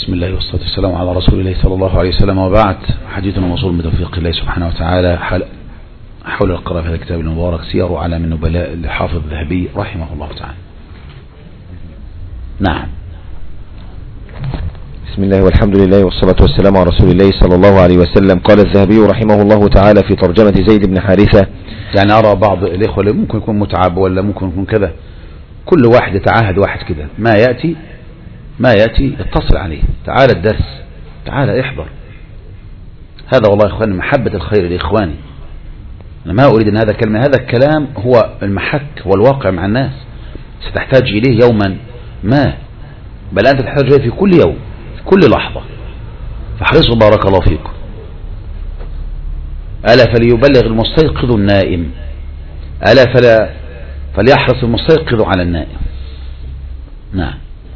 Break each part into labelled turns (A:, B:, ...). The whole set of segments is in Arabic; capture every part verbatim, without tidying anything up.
A: بسم الله والصلاة والسلام على رسول الله صلى الله عليه وسلم، وبعد. حديثنا موصول بتوفيق الله سبحانه وتعالى حول القراءة في هذا الكتاب المبارك سير أعلام النبلاء للحافظ الذهبي رحمه الله تعالى. نعم.
B: بسم الله والحمد لله والصلاة والسلام على رسول الله صلى الله عليه وسلم. قال الذهبي رحمه الله تعالى في ترجمة زيد بن حارثة،
A: يعني أرى بعض الإخوة اللي ممكن يكون متعب ولا ممكن يكون كذا، كل واحد يتعاهد واحد كده، ما يأتي ما يأتي اتصل عليه، تعال الدرس، تعال احضر. هذا والله يا إخواني محبة الخير لإخواني. أنا ما أريد أن هذا الكلام هذا الكلام هو المحك والواقع مع الناس، ستحتاج إليه يوما ما، بل أنت تحتاج إليه في كل يوم في كل لحظة، فاحرصوا بارك الله فيكم. ألا فليبلغ المستيقظ النائم، ألا فلا فليحرص المستيقظ على النائم. نعم.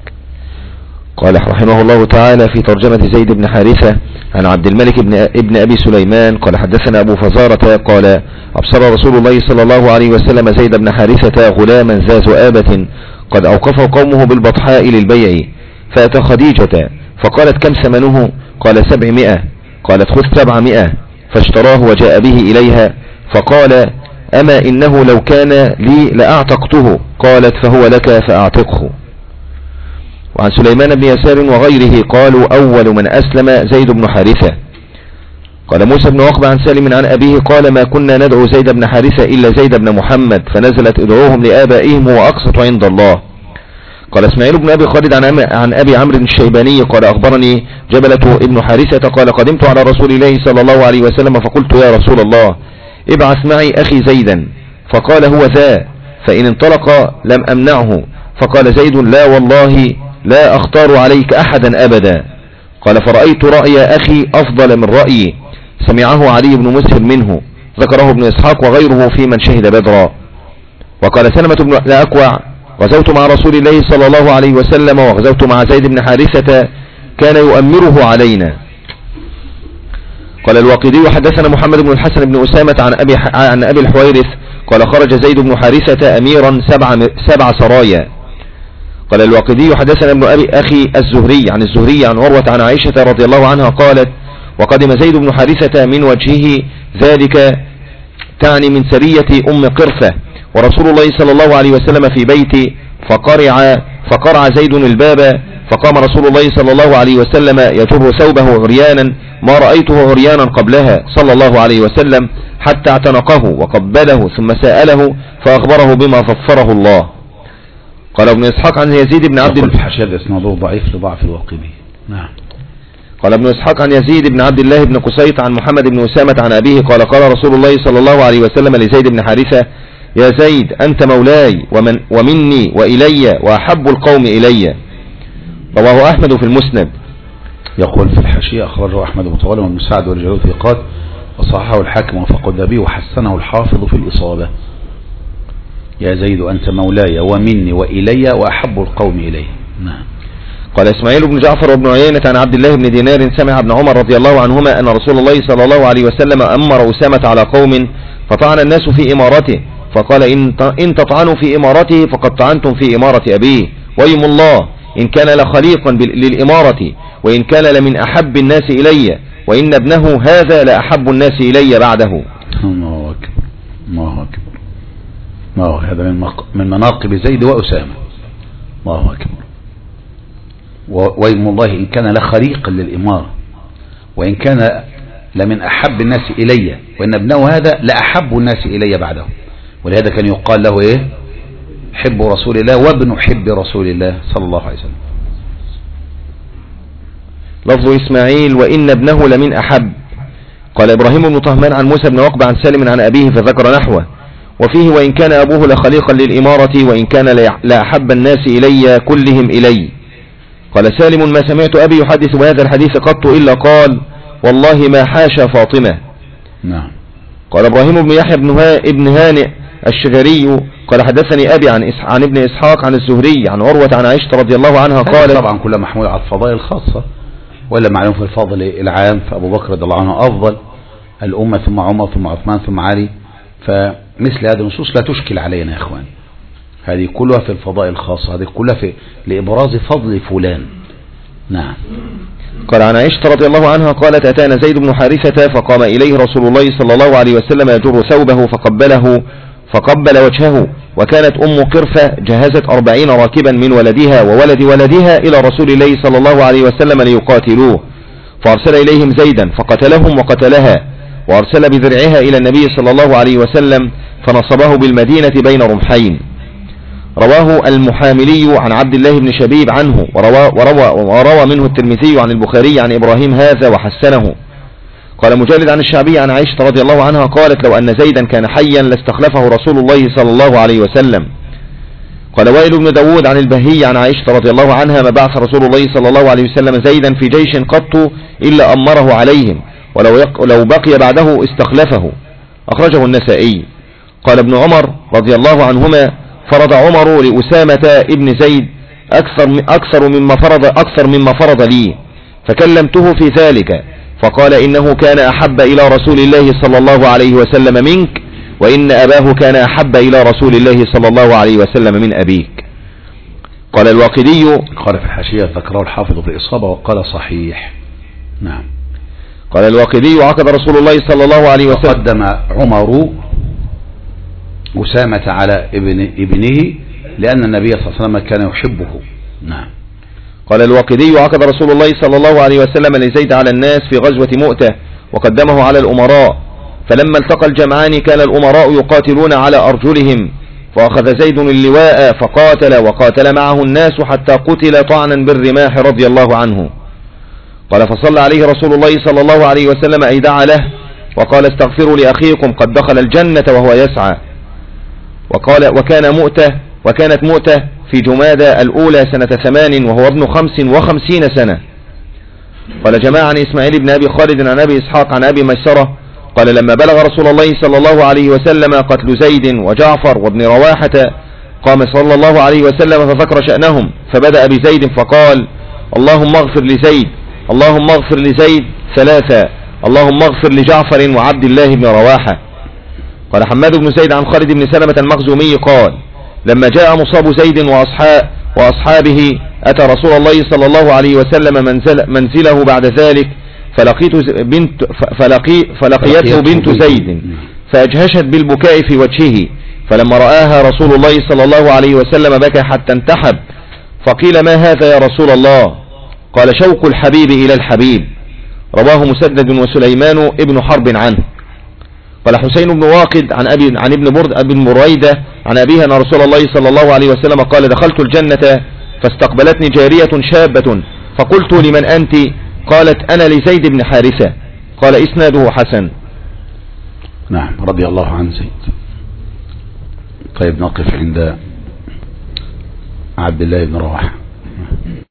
B: قال رحمه الله تعالى في ترجمة زيد بن حارثة عن عبد الملك بن ابن أبي سليمان قال حدثنا أبو فزارة قال أبصر رسول الله صلى الله عليه وسلم زيد بن حارثة غلاما ذا ذؤابة قد أوقفه قومه بالبطحاء للبيع، فأتى خديجة فقالت كم ثمنه؟ قال سبعمائة. قالت خذ سبعمائة، فاشتراه وجاء به إليها، فقال أما إنه لو كان لي لأعتقته. قالت فهو لك فأعتقه. وعن سليمان بن يسار وغيره قالوا أول من أسلم زيد بن حارثة. قال موسى بن عقبة عن سالم عن أبيه قال ما كنا ندعو زيد بن حارثة إلا زيد بن محمد، فنزلت ادعوهم لآبائهم هو أقسط عند الله. قال اسماعيل بن أبي خالد عن, عن أبي عمرو الشيباني قال أخبرني جبلة ابن حارثة قال قدمت على رسول الله صلى الله عليه وسلم فقلت يا رسول الله ابعث معي أخي زيدا، فقال هو ذا، فإن انطلق لم أمنعه. فقال زيد لا والله لا أختار عليك أحدا أبدا. قال فرأيت رأي أخي أفضل من رأيي، سمعه علي بن مسهر منه، ذكره ابن إسحاق وغيره في من شهد بدرا. وقال سلمة بن الأكوع غزوت مع رسول الله صلى الله عليه وسلم وغزوت مع زيد بن حارثة كان يؤمره علينا. قال الواقدي حدثنا محمد بن الحسن بن أسامة عن أبي, عن أبي الحويرث قال خرج زيد بن حارثة أميرا سبع, سبع سرايا. قال الواقدي حدثنا ابن أبي أخي الزهري عن الزهري عن عروة عن عائشة رضي الله عنها قالت وقدم زيد بن حارثة من وجهه ذلك، تعني من سرية أم قرفة، ورسول الله صلى الله عليه وسلم في بيتي، فقرع, فقرع زيد الباب، فقام رسول الله صلى الله عليه وسلم يجر ثوبه عريانا ما رأيته عريانا قبلها صلى الله عليه وسلم حتى اعتنقه وقبله ثم سأله فأخبره بما ظفره الله. قال ابن إسحاق عن يزيد بن عبد
A: الله حشاد اسناده ضعيف لضعف الواقدي. نعم.
B: قال ابن إسحاق عن يزيد بن عبد الله بن قسيط عن محمد بن أسامة عن أبيه قال قال رسول الله صلى الله عليه وسلم لزيد بن حارثة يا زيد أنت مولاي ومن ومني وإلي وأحب القوم إلي. رواه أحمد في المسند.
A: يقول في الحاشية أخرجه أحمد متولى وابن سعد ورجاله ثقات، وصححه الحاكم وفقه الذهبي وحسنه الحافظ في الإصابة. يا زيد أنت مولاي ومني وإلي وأحب القوم إلي. نعم.
B: قال إسماعيل بن جعفر وابن عيينة عن عبد الله بن دينار سمع ابن عمر رضي الله عنهما أن رسول الله صلى الله عليه وسلم أمر أسامة على قوم فطعن الناس في إمارته، فقال إن تطعنوا في إمارته فقد طعنتم في إمارة أبيه، ويم الله إن كان لخليقا للإمارة وإن كان لمن أحب الناس إلي، وإن ابنه هذا لأحب الناس إلي بعده.
A: الله أكبر الله أكبر. ما هو هذا من من مناقب زيد وأسامة. الله أكبر. ويم الله إن كان لخليقا للإمارة وإن كان لمن أحب الناس إلي، وإن ابنه هذا لأحب الناس إلي بعده. ولهذا كان يقال له إيه؟ حب رسول الله وابن حب رسول الله صلى الله عليه وسلم.
B: لفظ إسماعيل وإن ابنه لمن أحب. قال إبراهيم بن طهمان عن موسى بن عقبة عن سالم عن أبيه فذكر نحوه، وفيه وإن كان أبوه لخليقا للإمارة وإن كان لا أحب الناس إلي كلهم إلي. قال سالم ما سمعت أبي يحدث بهذا الحديث قط إلا قال والله ما حاشا فاطمة.
A: نعم.
B: قال إبراهيم بن يحيى بن هانئ الشجري قال حدثني أبي عن, عن ابن إسحاق عن الزهري عن عروة عن عائشة رضي الله عنها قال
A: طبعا كلها محمول على الفضائل الخاصة، ولا معلوم في الفضل العام، فأبو بكر رضي الله عنه أفضل الأمة ثم عمر ثم عثمان ثم علي، فمثل هذه النصوص لا تشكل علينا يا إخوان. هذه كلها في الفضائل الخاصة، هذه كلها في لإبراز فضل فلان، نعم.
B: قال عن عائشة رضي الله عنها قالت أتانا زيد بن حارثة فقام إليه رسول الله صلى الله عليه وسلم يجر ثوبه فقبله فقبل وجهه، وكانت أم قرفة جهزت أربعين راكبا من ولدها وولد ولدها إلى رسول الله صلى الله عليه وسلم ليقاتلوه، فأرسل إليهم زيدا فقتلهم وقتلها، وأرسل بذرعها إلى النبي صلى الله عليه وسلم فنصبه بالمدينة بين رمحين. رواه المحاملي عن عبد الله بن شبيب عنه، وروى, وروى, وروى منه الترمذي عن البخاري عن إبراهيم هذا وحسنه. قال مجالد عن الشعبي عن عائشة رضي الله عنها قالت لو أن زيدا كان حيا لاستخلفه رسول الله صلى الله عليه وسلم. قال وائل بن داود عن البهي عن عائشة رضي الله عنها ما بعث رسول الله صلى الله عليه وسلم زيدا في جيش قط إلا أمره عليهم، ولو لو بقي بعده استخلفه. أخرجه النسائي. قال ابن عمر رضي الله عنهما فرض عمر لأسامة ابن زيد أكثر أكثر مما فرض أكثر مما فرض لي، فكلمته في ذلك فقال إنه كان أحب إلى رسول الله صلى الله عليه وسلم منك، وإن أباه كان أحب إلى رسول الله صلى الله عليه وسلم من أبيك. قال الواقدي
A: قال في الحاشية ذكره الحافظ بالإصابة وقال صحيح. نعم.
B: قال الواقدي عقد رسول الله صلى الله عليه وسلم
A: قدم عمر أسامة على ابن ابنه لأن النبي صلى الله عليه وسلم كان يحبه. نعم.
B: قال الواقدي عقد رسول الله صلى الله عليه وسلم لزيد على الناس في غزوة مؤتة وقدمه على الأمراء، فلما التقى الجمعان كان الأمراء يقاتلون على أرجلهم، فأخذ زيد اللواء فقاتل وقاتل معه الناس حتى قتل طعنا بالرماح رضي الله عنه. قال فصلى عليه رسول الله صلى الله عليه وسلم أي دعا له وقال استغفروا لأخيكم قد دخل الجنة وهو يسعى. وقال وكان مؤتة وكانت مؤتة في جمادى الأولى سنة ثمان وهو ابن خمس وخمسين سنة. قال جماعة عن إسماعيل بن أبي خالد عن أبي إسحاق عن أبي ميسرة قال لما بلغ رسول الله صلى الله عليه وسلم قتل زيد وجعفر وابن رواحة قام صلى الله عليه وسلم فذكر شأنهم، فبدأ بزيد فقال اللهم اغفر لزيد اللهم اغفر لزيد ثلاثة، اللهم اغفر لجعفر وعبد الله بن رواحة. قال حماد بن زيد عن خالد بن سلمة المخزومي قال لما جاء مصاب زيد وأصحاب وأصحابه أتى رسول الله صلى الله عليه وسلم منزل منزله بعد ذلك فلقيت بنت فلقي فلقيته بنت زيد فأجهشت بالبكاء في وجهه، فلما رآها رسول الله صلى الله عليه وسلم بكى حتى انتحب، فقيل ما هذا يا رسول الله؟ قال شوق الحبيب إلى الحبيب. رواه مسدد وسليمان ابن حرب عنه. قال حسين بن واقد عن أبي عن ابن برد ابن بريدة عن أبيها أن رسول الله صلى الله عليه وسلم قال دخلت الجنة فاستقبلتني جارية شابة فقلت لمن أنت؟ قالت أنا لزيد بن حارثة. قال إسناده حسن.
A: نعم رضي الله عن زيد. طيب نقف عند عبد الله بن رواحة.